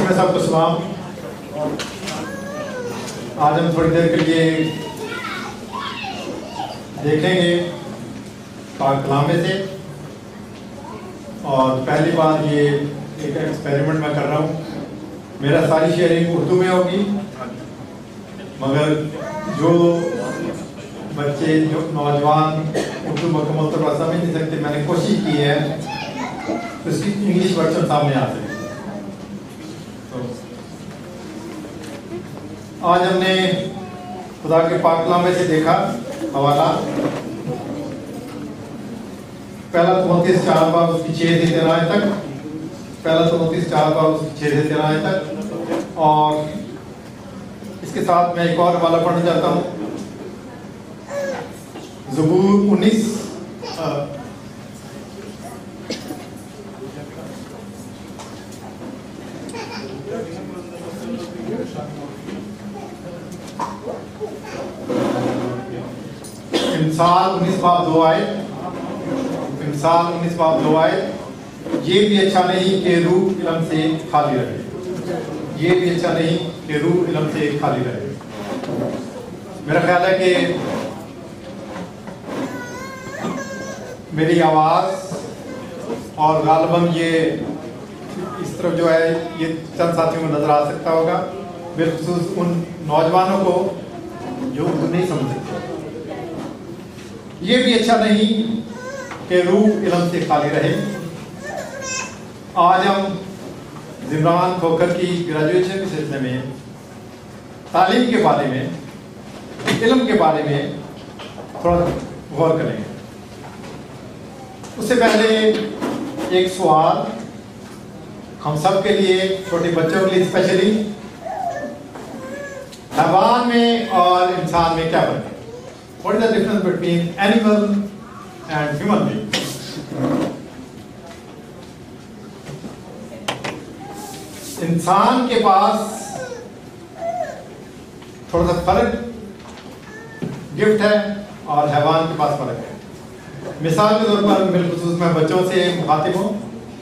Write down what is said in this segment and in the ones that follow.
میں سب کو سلام. آج ہم تھوڑی دیر کے لیے دیکھیں گے پاک کلام میں سے. اور پہلی بار یہ ایک ایکسپیریمنٹ میں کر رہا ہوں. میرا ساری شیئرنگ اردو میں ہوگی، مگر جو بچے جو نوجوان اردو مکمل طور پر سمجھ نہیں سکتے، میں نے کوشش کی ہے اس کی انگلش ورژن سامنے آ سکے. آج ہم نے خدا کے پاک کلام میں سے دیکھا حوالہ پہلا تموتھیوس 4 باب اس کی 6 سے 13 آیت تک. پہلا تموتھیوس 4 باب اس کی 6 سے 13 آیت تک. اور اس کے ساتھ میں ایک اور حوالہ پڑھنا چاہتا ہوں. زبور 19 امثال 19 باب 2 آیت. امثال 19 باب 2 آیت. یہ بھی اچھا نہیں کہ روح علم سے خالی رہے. یہ بھی اچھا نہیں کہ روح علم سے خالی رہے. میرا خیال ہے کہ میری آواز اور غالباً یہ اس طرف جو ہے یہ چند ساتھیوں کو نظر آ سکتا ہوگا، بالخصوص ان نوجوانوں کو جو اردو نہیں سمجھ سکتے. یہ بھی اچھا نہیں کہ روح علم سے خالی رہے. آج ہم زمران کھوکھر کی گریجویشن کے سلسلے میں تعلیم کے بارے میں، علم کے بارے میں تھوڑا غور کریں گے. اس سے پہلے ایک سوال ہم سب کے لیے، چھوٹے بچوں کے لیے اسپیشلی، حیوان میں اور انسان میں کیا فرق ہے؟ What is the difference between animal and human being? انسان کے پاس تھوڑا سا فرق گفٹ ہے اور حیوان کے پاس فرق ہے. مثال کے طور پر بالخصوص میں بچوں سے مخاطب ہوں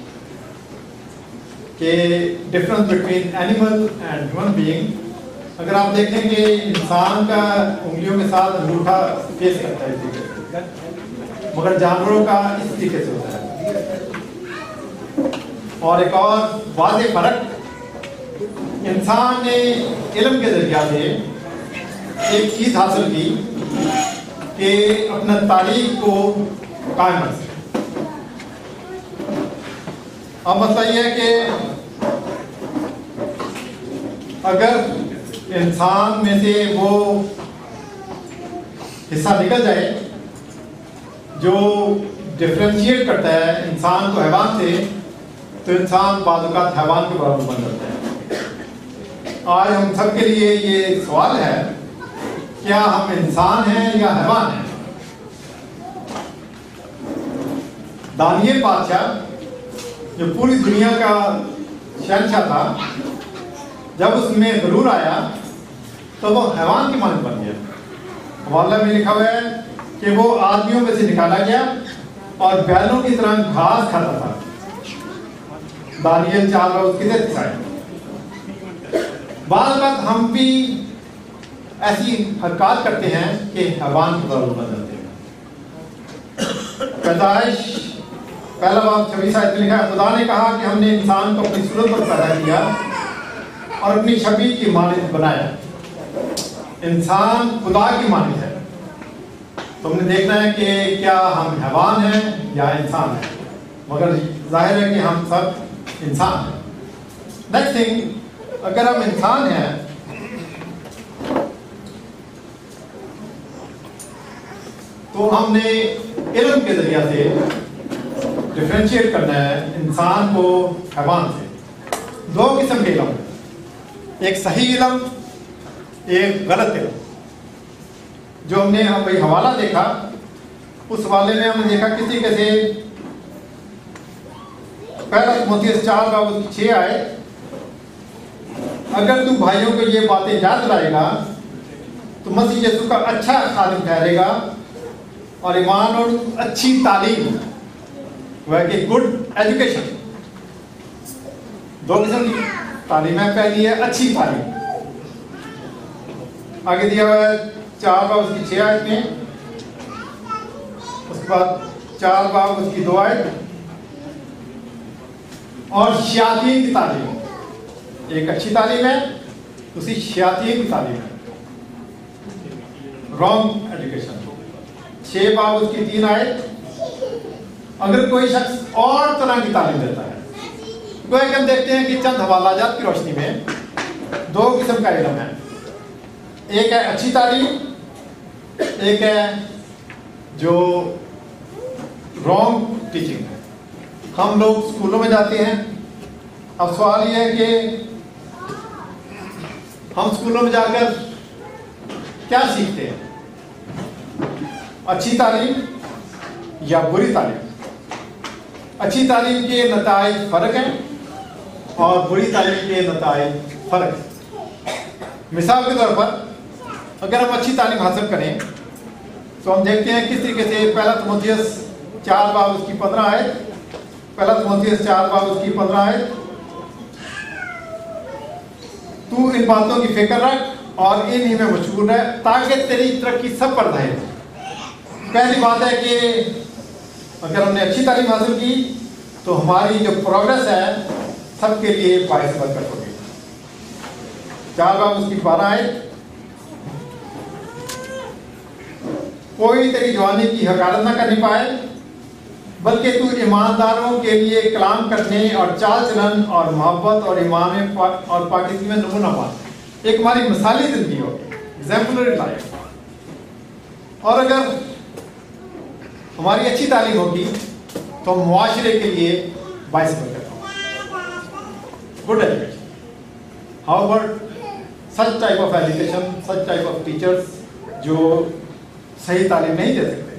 کہ difference between animal and human being. اگر آپ دیکھیں کہ انسان کا انگلیوں کے ساتھ انگوٹھا فیس کرتا ہے اس طریقے سے، مگر جانوروں کا اس طریقے سے ہوتا ہے. اور ایک اور واضح فرق، انسان نے علم کے ذریعہ سے ایک چیز حاصل کی کہ اپنا تاریخ کو قائم رکھ سکے. اب مسئلہ یہ ہے کہ اگر انسان میں سے وہ حصہ نکل جائے جو ڈفرینشیٹ کرتا ہے انسان کو حیوان سے، تو انسان بعض اوقات حیوان کے برابر بن جاتا ہے. آج ہم سب کے لیے یہ سوال ہے، کیا ہم انسان ہیں یا حیوان ہیں؟ دانیل بادشاہ جو پوری دنیا کا شہنشاہ تھا، جب اس میں غرور آیا تو وہ حیوان کی مانند بن گیا. حوالہ میں لکھا ہوا ہے کہ وہ آدمیوں میں سے نکالا گیا اور بیلوں کی طرح گھاس کھاتا تھا. دانیل 4 روز کی طرح ہے. بعض وقت ہم بھی ایسی حرکات کرتے ہیں کہ حیوان کی طرح بن جاتے ہیں. پیدائش پہلا باب 26 آیت میں لکھا ہے، خدا نے کہا کہ ہم نے انسان کو اپنی صورت پر پیدا کیا اور اپنی شبیہ کی مانند بنایا. انسان خدا کی مانند ہے. تو ہم نے دیکھنا ہے کہ کیا ہم حیوان ہیں یا انسان ہیں، مگر ظاہر ہے کہ ہم سب انسان ہیں. نیکسٹ تھنگ، اگر ہم انسان ہیں تو ہم نے علم کے ذریعہ سے ڈفرینشیٹ کرنا ہے انسان کو حیوان سے. 2 قسم کے علم، ایک صحیح علم، ایک غلط علم. جو ہم نے حوالہ دیکھا، اس حوالے میں ہم نے دیکھا کسی کیسے پہلا تموتھیوس 4 باب 6 آئے، اگر تو بھائیوں کو یہ باتیں یاد دلائے گا تو مسیح یسوع کا اچھا خادم ٹھہرے گا اور ایمان اور اچھی تعلیم، وہ ہے کہ گڈ ایجوکیشن. 2 قسم کی تعلیم ہے. پہلی ہے اچھی تعلیم. آگے دیا ہوا ہے 4 باب اس کی 6 آیت میں, اس کے بعد 4 باب اس کی 2 آیت, اور شیاطین کی تعلیم. ایک اچھی تعلیم ہے, دوسری شیاطین کی تعلیم ہے, رانگ ایجوکیشن. 6 باب اس کی 3 آیت. اگر کوئی شخص اور طرح کی تعلیم دیتا ہے, گویا کہ ہم دیکھتے ہیں کہ چند حوالہ جات کی روشنی میں 2 قسم کا علم ہے. ایک ہے اچھی تعلیم, ایک ہے جو رانگ ٹیچنگ ہے. ہم لوگ اسکولوں میں جاتے ہیں. اب سوال یہ ہے کہ ہم اسکولوں میں جا کر کیا سیکھتے ہیں, اچھی تعلیم یا بری تعلیم. اچھی تعلیم کے نتائج فرق ہیں اور بری تعلیم کے نتائج فرق ہیں. مثال کے طور پر اگر ہم اچھی تعلیم حاصل کریں تو ہم دیکھتے ہیں کس طریقے سے پہلا تimotheus 4 باب اس کی 15 آیت. پہلا تimotheus 4 باب اس کی 15 آیت. تو ان باتوں کی فکر رکھ اور انہی میں مشغول ہے تاکہ تیری ترقی سب پر ظاہر ہو. پہلی بات ہے کہ اگر ہم نے اچھی تعلیم حاصل کی تو ہماری جو پروگرس ہے سب کے لیے باعث برکت ہوگی. 4 باب اس کی 12 آیت. کوئی تیری جوانی کی حقارت نہ کرنے پائے بلکہ تو ایمانداروں کے لیے کلام کرنے اور چال چلن اور محبت اور ایمان اور پاکیزگی میں نمونہ پا. ایک ہماری مثالی زندگی ہوگی, ایگزامپلری لائف. اور اگر ہماری اچھی تعلیم ہوگی تو ہم معاشرے کے لیے باعث برکت ہوں. Good education. How about such type of education, such type of teachers جو صحیح تعلیم نہیں دے سکتے.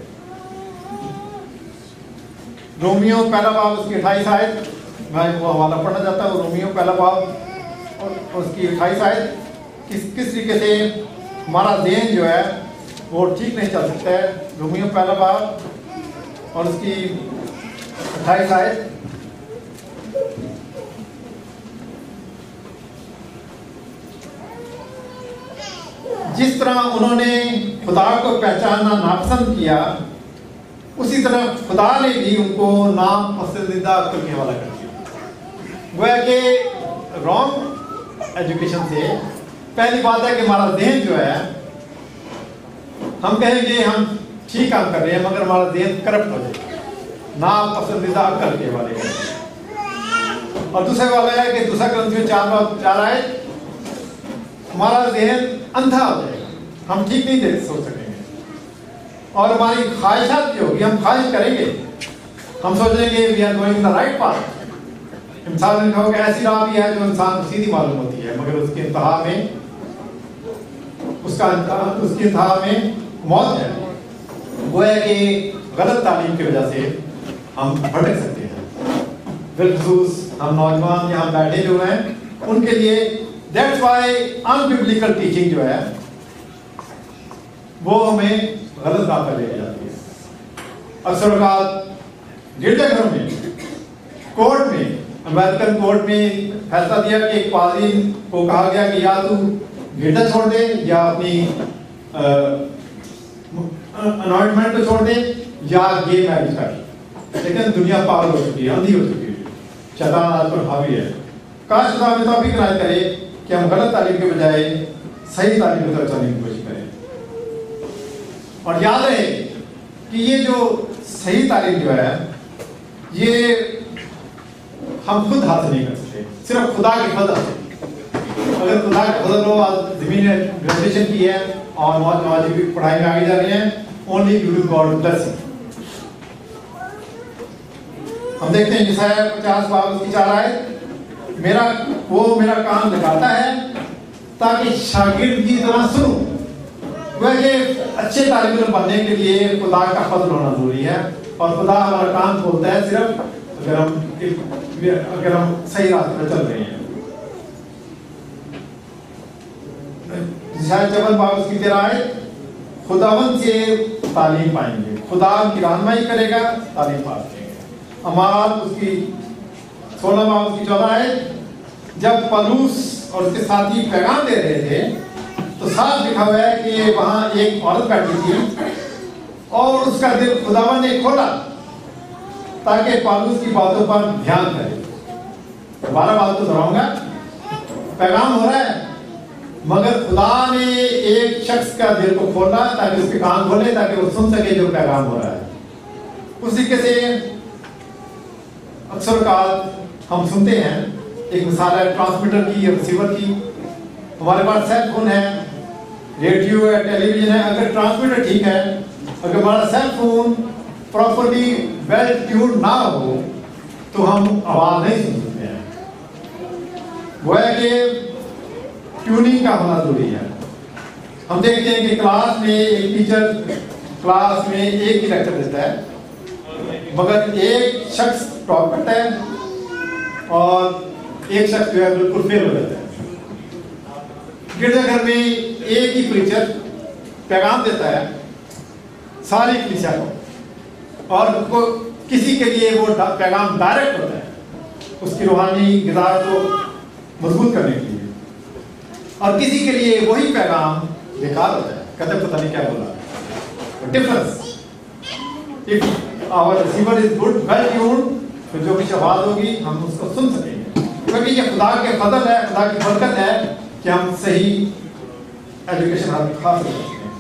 رومیو پہلا باب اس کی 28 آیت, میں وہ حوالہ پڑھنا چاہتا ہوں. رومیو پہلا باب اس کی 28 آیت. کس طریقے سے ہمارا ذہن جو ہے وہ ٹھیک نہیں چل سکتا ہے. رومیو پہلا باب اور اس کی 28 آیت. جس طرح انہوں نے خدا کو پہچاننا ناپسند کیا اسی طرح خدا نے بھی ان کو ناپسندیدہ عقل کے حوالہ کر دیا. گویا کہ رانگ ایجوکیشن سے پہلی بات ہے کہ ہمارا ذہن جو ہے, ہم کہیں گے ہم ٹھیک کام کر رہے ہیں مگر ہمارا ذہن کرپٹ ہو جائے گا, ناپسندیدہ عقل کے حوالے کر دیا. اور دوسرا والا ہے کہ دوسرا کرنتھیوں 4 باب 4 آیت. ہمارا ذہن اندھا ہو جائے گا, ہم ٹھیک نہیں سوچ سکیں گے. اور ہماری خواہشات جو ہوگی, ہم خواہش کریں گے, ہم سوچیں گے we are going in the right path. انسان نے کہا کہ ایسی راہ بھی ہے جو انسان کو سیدھی معلوم ہوتی ہے مگر اس کے انتہا میں موت ہے. وہ ہے کہ غلط تعلیم کی وجہ سے ہم بھٹک سکتے ہیں. بالخصوص ہم نوجوان یہاں بیٹھے جو ہیں ان کے لیے دیٹس وائی انببلیکل ٹیچنگ جو ہے وہ ہمیں غلط راہ پر لے جاتی ہے. اکثر اوقات گرجا گھروں میں, کورٹ میں, امریکن کورٹ میں فیصلہ دیا کہ ایک پادری کو کہا گیا کہ یا تو گرجا چھوڑ دے یا اپنی انوائنٹمنٹ کو چھوڑ دے یا گے میرج کر. لیکن دنیا پاگل ہو چکی ہے, اندھی ہو چکی ہے, شیطان آج پر حاوی ہے. کاش خدا ہمیں توفیق عنایت کرے کہ ہم غلط تعلیم کے بجائے صحیح تعلیم کی طرف چلنے کی کوشش کریں. اور یاد رہے کہ یہ جو صحیح تعلیم جو ہے یہ ہم خود حاصل نہیں کر سکتے, صرف خدا کے فضل سے. اگر خدا کا فضل ہو, زمین نے گریجویشن کی ہے اور نوجوان بھی پڑھائی میں آگے جا رہے ہیں, only due to God blessing. ہم دیکھتے ہیں یسایہ 50 باب اس کی 4 آیت. وہ میرا کان لگاتا ہے تاکہ شاگرد کی طرح سنوں. وہ کہ اچھے طالب علم بننے کے لیے خدا کا فضل ہونا ضروری ہے, اور خدا ہمارا کان کھولتا ہے صرف اگر ہم صحیح راستے پر چل رہے ہیں. شاید 54 باب اس کی 13 آیت. خداوند سے تعلیم پائیں گے, خدا کی رہنمائی کرے گا, تعلیم پائیں گے. امال اس کی 16 باب اس کی 14 آیت. جب پولوس اور اس کے ساتھی پیغام دے رہے تھے تو صاف لکھا ہوا ہے کہ وہاں ایک عورت بیٹھی تھی اور اس کا دل خداوند نے کھولا تاکہ پولوس کی باتوں پر دھیان کرے. دوبارہ بات کو دہراؤں گا, پیغام ہو رہا ہے مگر خدا نے ایک شخص کا دل کو کھولا تاکہ اس کے کان کھولے تاکہ وہ سن سکے جو پیغام ہو رہا ہے. اسی طریقے سے اکثر اوقات ہم سنتے ہیں, ایک مثال ہے ٹرانسمیٹر کی یا ریسیور کی. ہمارے پاس سیل فون ہے, ریڈیو ہے, ٹیلی ویژن ہے. اگر ٹرانسمیٹر ٹھیک ہے, اگر ہمارا cell phone properly well tune نہ ہو تو ہم آواز نہیں سن سکتے ہیں. وہ ہے کہ ٹیوننگ کا ہونا ضروری ہے. ہم دیکھتے ہیں کہ کلاس میں ایک ٹیچر کلاس میں ایک ہی لیکچر دیتا ہے مگر ایک شخص ٹاپ کرتا ہے اور ایک شخص جو ہے بالکل فیل ہو جاتا ہے. گرجا گھر میں ایک ہی پریچر پیغام دیتا ہے ساری کلیسیا کو اور کسی کے لیے وہ پیغام ڈائریکٹ ہوتا ہے اس کی روحانی غذا کو مضبوط کرنے کے لیے, اور کسی کے لیے وہی پیغام بیکار ہوتا ہے, کہتے پتہ نہیں کیا بولا. Difference if our receiver is good well tuned تو جو کچھ آواز ہوگی ہم اس کو سن سکیں گے, کیونکہ یہ خدا کے فضل ہے, خدا کی برکت ہے کہ ہم صحیح ایجوکیشن حاصل کر سکتے ہیں.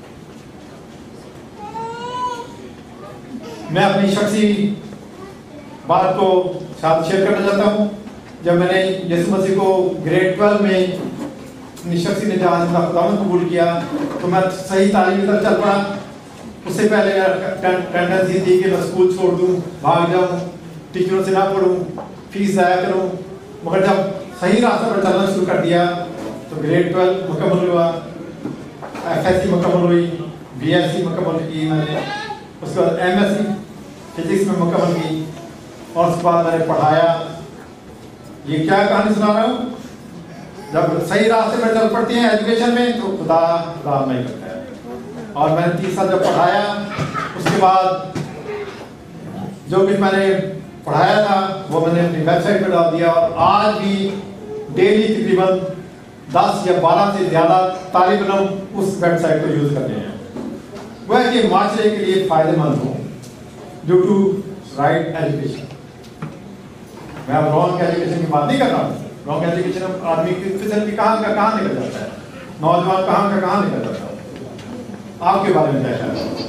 میں اپنی شخصی بات کو ساتھ شیئر کرنا چاہتا ہوں. جب میں نے یسوع مسیح کو گریڈ 12 میں اپنی شخصی نجات کا خداوند قبول کیا تو میں صحیح تعلیم کی طرف چل پڑا. اس سے پہلے ٹینڈنسی تھی کہ میں اسکول چھوڑ دوں, بھاگ جاؤں, ٹیچروں سے نہ پڑھوں, فیس ضائع کروں. مگر جب صحیح راستہ پر چلنا شروع کر دیا تو گریڈ 12 مکمل ہوا, ایف ایس سی مکمل ہوئی, بی ایس سی مکمل کی میں نے, اس کے بعد ایم ایس سی فزکس میں مکمل کی, اور اس کے بعد میں نے پڑھایا. یہ کیا کہانی سنا رہا ہوں, جب صحیح راستے پر چل پڑتے ہیں ایجوکیشن میں تو خدا رحم نہیں کرتا ہے. اور میں نے 30 سال جب پڑھایا اس کے بعد جو کچھ میں نے پڑھایا تھا وہ میں نے اپنی ویب سائٹ پہ ڈال دیا, اور آج بھی ڈیلی تقریباً 10 یا 12 سے زیادہ طالب علم اس ویب سائٹ کو یوز کرتے ہیں. وہ ہے کہ معاشرے کے لیے فائدہ مند ہوں ڈیو ٹو رائٹ ایجوکیشن. میں اب رانگ ایجوکیشن کی بات نہیں کر رہا ہوں. رانگ ایجوکیشن آدمی کی فزل کی کہاں کا کہاں نکل جاتا ہے, نوجوان کہاں کا کہاں نکل جاتا ہے. آپ کے بارے میں کیا خیال ہے؟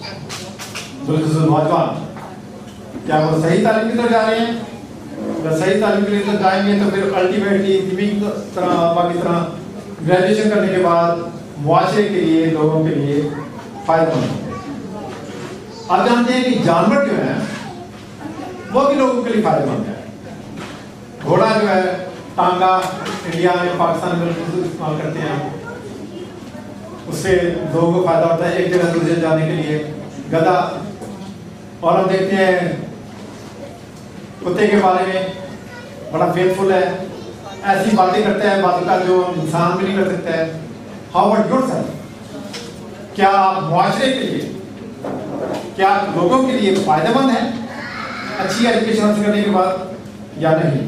نوجوان کیا وہ صحیح تعلیم کی طرف جا رہے ہیں؟ اگر صحیح تعلیم کی طرف جائیں گے تو پھر الٹیمیٹلی باقی طرح گریجویشن کرنے کے بعد معاشرے کے لیے, لوگوں کے لیے فائدہ مند ہوں گے. آپ جانتے ہیں کہ جانور جو ہیں وہ بھی لوگوں کے لیے فائدہ مند ہے. گھوڑا جو ہے, ٹانگا انڈیا میں پاکستان میں استعمال کرتے ہیں, اس سے لوگوں کو فائدہ ہوتا ہے ایک جگہ دوسرے جانے کے لیے. گدھا, اور ہم دیکھتے ہیں کتے کے بارے میں بڑا فیتفل ہے, ایسی باتیں کرتا ہے باتوں کا جو انسان بھی نہیں کر سکتا ہے. ہاؤ اباؤٹ یور سیلف, کیا آپ معاشرے کے لیے, کیا لوگوں کے لیے فائدہ مند ہیں اچھی ایجوکیشن حاصل کرنے کے بعد یا نہیں؟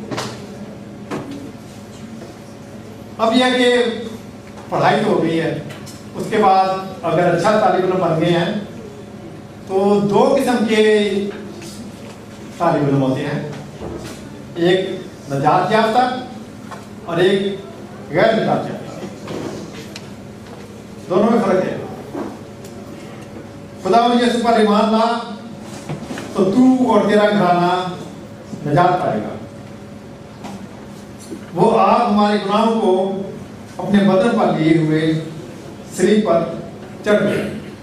اب یہ کہ پڑھائی تو ہو گئی ہے, اس کے بعد اگر اچھا طالب علم بن گئے ہیں تو 2 قسم کے طالب علم ہوتے ہیں, ایک نجات یافتہ اور ایک غیر نجات یافتہ. دونوں میں فرق ہے. خدا یسوع پر ایمان لا تو تو اور تیرا گھرانہ نجات پائے گا. وہ آپ ہمارے گناہوں کو اپنے بدن پر لیے ہوئے صلیب پر چڑھ گئے.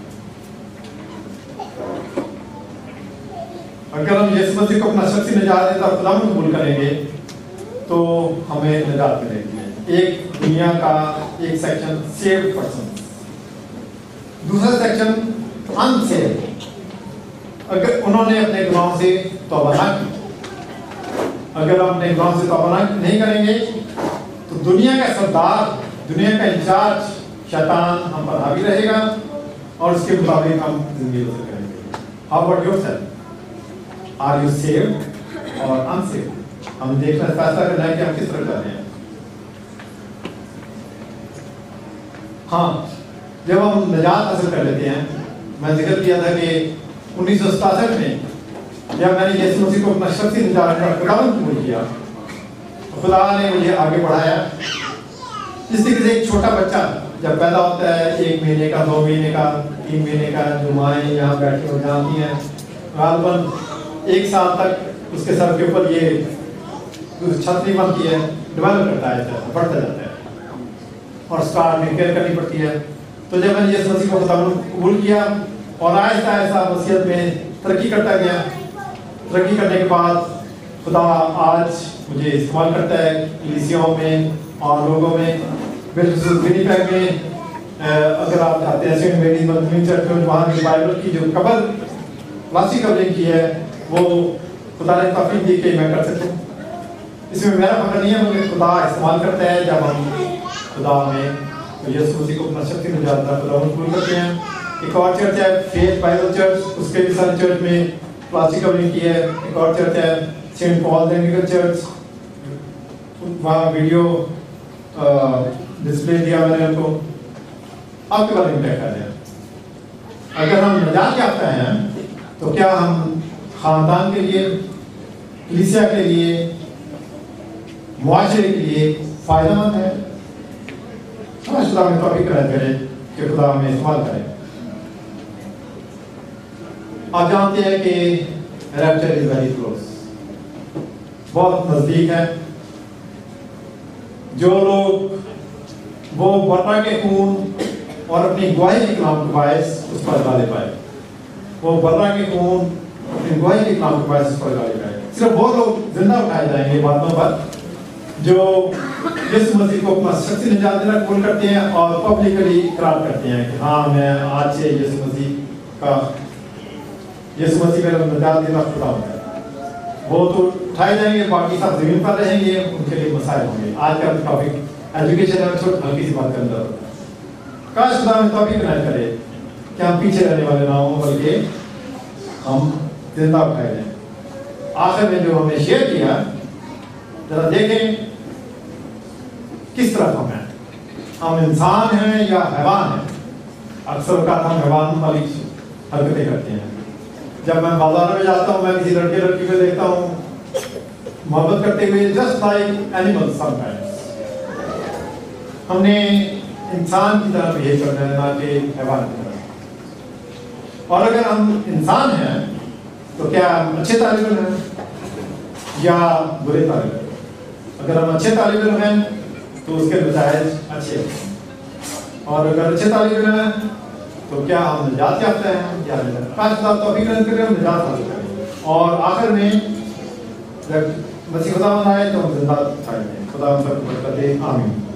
اگر ہم یسوع مسیح کو اپنا شخصی نجات دیتا خدا میں قبول کریں گے تو ہمیں نجات ملے گی. ایک دنیا کا ایک سیکشن سیوڈ پرسن, دوسرا سیکشن انسیوڈ. اگر انہوں نے اپنے گناہوں سے توبہ نہ کی, اگر ہم اپنے گناہوں سے توبہ نہیں کریں گے تو دنیا کا سردار, دنیا کا انچارج شیطان ہم پر حاوی رہے گا اور اس کے مطابق ہم زندگی بسر کریں گے. How about yourself? Are you saved or unsaved? ہم دیکھنا فیصلہ کرنا ہے کہ ہم کس طرح کر رہے ہیں. ہاں جب ہم نجات حاصل کر لیتے ہیں، میں ذکر کیا تھا کہ 1967 میں جب میں نے یسوع مسیح کو اپنا شخصی نجات کا خداوند قبول کیا، خدا نے مجھے آگے بڑھایا. اس طریقے سے ایک چھوٹا بچہ جب پیدا ہوتا ہے 1 مہینے کا، 2 مہینے کا، 3 مہینے کا، جو مائیں یہاں بیٹھی ہو جانتی ہیں، غالباً 1 سال تک اس کے سر کے اوپر یہ چھت نہیں بنتی ہے، ڈیولپ کرتا ہے، بڑھتا جاتا ہے اور اسٹارٹ میں کیئر کرنی پڑتی ہے. تو جب میں نے یسوع مسیح کو خداوند قبول کیا اور آہستہ آہستہ مسیحیت میں ترقی کرتا گیا، ترقی کرنے کے بعد خدا آج مجھے استعمال کرتا ہے کلیسیوں میں اور لوگوں میں، بالخصوص ونیپیگ میں. اگر آپ چاہتے ہیں سینٹ میریز مسلم چرچ میں وہاں کی بائبل کی جو کلاسک کورنگ کی ہے وہ خدا نے توفیق دی کہ میں کر سکوں. اس میں میرا فخر نہیں ہے، مجھے خدا استعمال کرتا ہے جب ہم خدا میں یسوع مسیح کو اپنا شخصی نجات کا خداوند قبول کرتے ہیں. ایک اور چرچ ہے فیتھ بائبل چرچ، اس کے بھی سارے چرچ میں کلاسک کورنگ کی ہے. ایک اور چرچ ہے سینٹ پال اینگلیکن چرچ، وہاں ویڈیو ڈسپلے دیا میں نے ان کو. آپ کے بارے میں کیا خیال ہے؟ اگر ہم نجات یافتہ ہیں تو کیا ہم خاندان کے لیے، کلیسیا کے لیے، معاشرے کے لیے فائدہ مند ہے؟ خدا ہمیں توفیق عنایت کرے کہ خدا ہمیں استعمال کرے. آپ جانتے ہیں کہ ریپچر از ویری کلوز، بہت نزدیک ہے. جو لوگ وہ برا کے خون اور اپنی گواہی کے کلام کے باعث اس پر غالب آئے، وہ برا کے خون اپنی گواہی کے کلام کے باعث اس پر غالب آئے. صرف وہ لوگ زندہ اٹھائے جائیں گے باتوں پر جو یسوع مسیح کو اپنا شخصی نجات دینا قبول کرتے ہیں اور پبلکلی اقرار کرتے ہیں کہ ہاں میں آج سے یسوع مسیح کا نجات دینا خدا ہوں. وہ تو اٹھائے جائیں گے، باقی سب زمین پر رہیں گے، ان کے لیے مسائل ہوں گے. آج کا ٹاپک ایجوکیشن ہے، چھوٹی ہلکی سی بات کرنا ہوتا ہے. کاش خدا ہمیں توفیق عنایت کرے کہ ہم پیچھے رہنے والے نہ ہوں بلکہ ہم زندہ اٹھائے جائیں. آخر میں جو ہم نے شیئر کیا، ذرا دیکھیں کس طرح ہم ہیں. ہم انسان ہیں یا حیوان ہیں؟ اکثر اوقات ہم حیوان والی حرکتیں کرتے ہیں. جب میں بازار میں جاتا ہوں، میں کسی لڑکے لڑکی کو دیکھتا ہوں محبت کرتے ہوئے، just like animal sometimes. ہم نے انسان کی طرح بہیو کرنا ہے، نہ کہ حیوان کی طرح. اور اگر ہم انسان ہیں تو کیا ہم اچھے طالب علم ہیں یا برے طالب علم؟ اگر ہم اچھے طالب علم ہیں تو اس کے نتائج اچھے ہیں، اور اگر اچھے طالب علم ہیں تو کیا ہم نجات یافتہ ہیں یا نہیں؟ کاش خدا توفیق عنایت کرے ہم نجات حاصل کریں اور آخر میں جب مسیح خداوند آئے تو ہم زندہ اٹھائے جائیں. خدا ہم سب کو برکت دے، آمین.